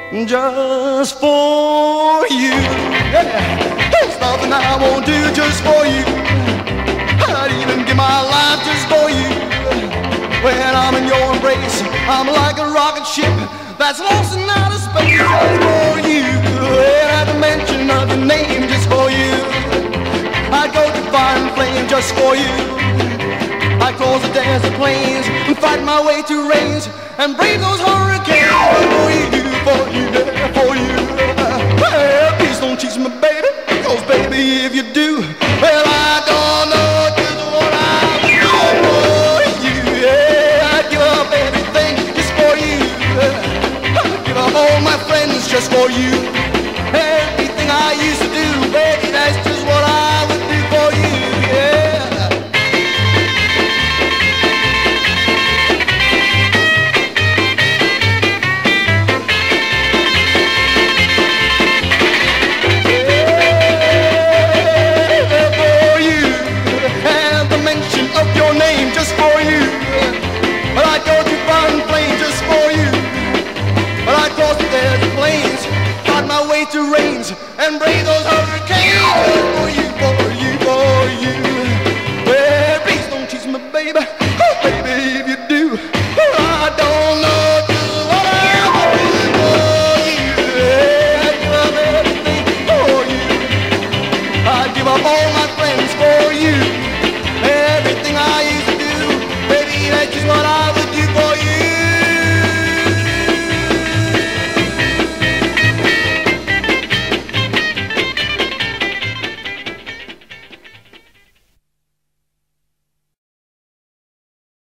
just for you. Yeah. There's nothing I won't do just for you. I'd even give my life just for you. When I'm in your embrace, I'm like a rocket ship that's lost in outer space. Just for you. And at the mention of your name, just for you, I'd go to fire and flame just for you. I'd cross the desert plains and fight my way to rains and brave those hurricanes. For you, for you, yeah, for you. Well, please don't tease me, baby, 'cause baby, if you do, well, I don't know just what I'll do for you. Yeah, I'd give up everything just for you. I'd give up all my friends just for you. Everything I used to do, baby, that's just what I would do for you. Yeah. Just for you, but I'd go to foreign plains just for you. But I'd cross the desert plains, fight my way to rains, and brave those hurricanes. For you, for you, for you. Well, please don't tease me, baby. Oh, baby, if you do, I don't know just what I would do for you. Yeah, I'd give up everything for you. I'd give up all my friends for you. Everything I used to do, baby, that's just what I